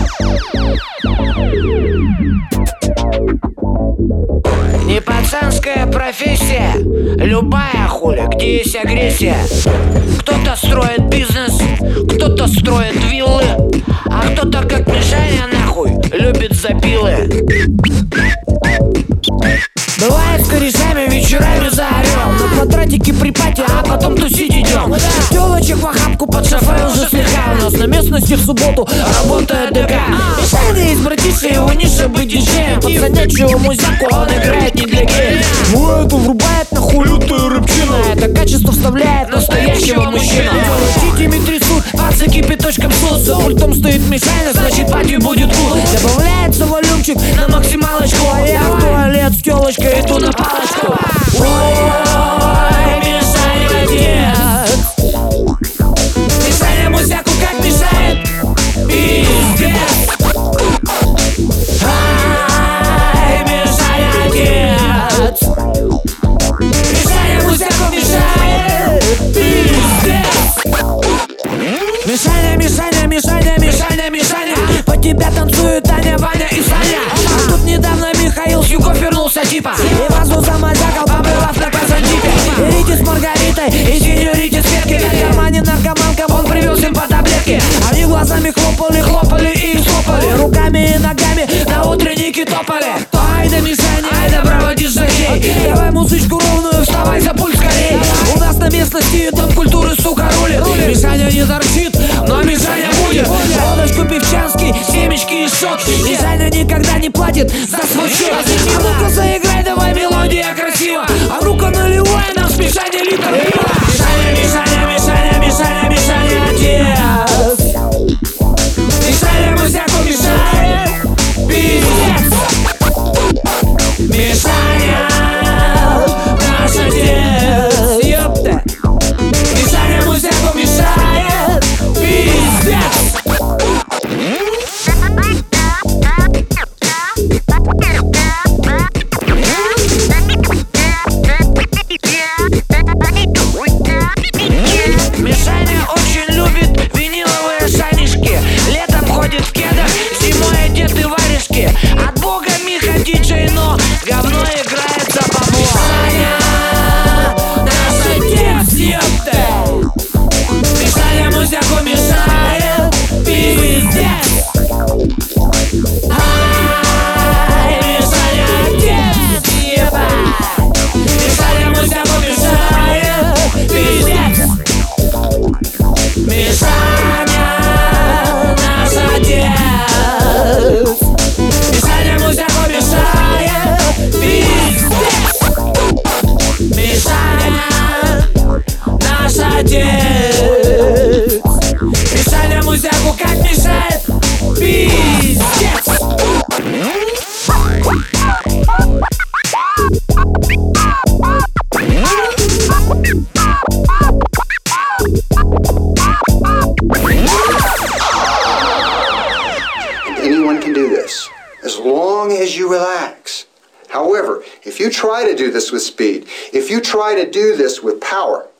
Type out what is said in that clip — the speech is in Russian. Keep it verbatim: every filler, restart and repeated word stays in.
Не пацанская профессия, любая хуля, где есть агрессия. Кто-то строит бизнес, кто-то строит виллы, а кто-то, как Мишаня, нахуй, любит запилы. Бывает с корешами вечерами заорем, на квадратике при пати, а потом тусить идем. Тёлочек в охапку под шофе уже слегка. У нас на местности в субботу работает ДК. Мишаня из братиши, его ниша быть диджеем. Пацанячую музяку он играет не для геев. Ну это врубает нахуй лютую рыбчину. Это качество вставляет настоящего мужчину. Титями трясут, пацы кипяточком сус. За пультом стоит Мишаня, значит пати будет кул. Добавляется волюмчик на максималочку, а я в туалет с тёлочкой иду на палочку. Ой, Мишаня, дед. Мишаня музяку как мешает, пиздец. Ай, Мишаня, дед. Мишаня музяку мешает, пиздец. Мишаня, Мишаня, Мишаня, Мишаня, Мишаня. По тебя танцуют Таня, Ваня и Саня. А тут недавно Михаил с югов вернулся типа и вазу замазякал, побрылав на казантипе. Рите с Маргаритой и сеньорите с Петки. В кармане наркоманкам он привез им по таблетке. Они глазами хлопали, хлопали и хлопали. Руками и ногами на утренники топали. Ай да Мишаня, ай да браво диджей. Давай музычку ровную, вставай за пульт скорей. У нас на местности дом культуры, сука, рулит. Мишаня не торчит, но Мишаня будет. Водочку певчанский, семечки и шот. Мишаня никогда не платит за свой счет. А ну-ка заиграй, давай, мелодия красива. А ну-ка наливай нам с Мишаня литр пива. Мишаня, Мишаня, Мишаня, Мишаня, Мишаня, отец. Мишаня музяку мешает, пиздец. Мишаня, наш отец, ёпта. Мишаня музяку мешает, пиздец. Мишаня очень любит виниловые шанишки. Летом ходит в кедах, зимой одеты варежки. От бога Миха диджей, но говно играет за бабло. Мишаня, наш отец, ёпта. Мишаня музяку мешает, пиздец. Ай, Мишаня отец, ебать. Мишаня музяку мешает, пиздец. Мишаня, наш отец. Мишаня музяку мешает, пиздец. Мишаня, наш отец. Мишаня музяку как мешает, пиздец. Anyone can do this, as long as you relax. However, if you try to do this with speed, if you try to do this with power,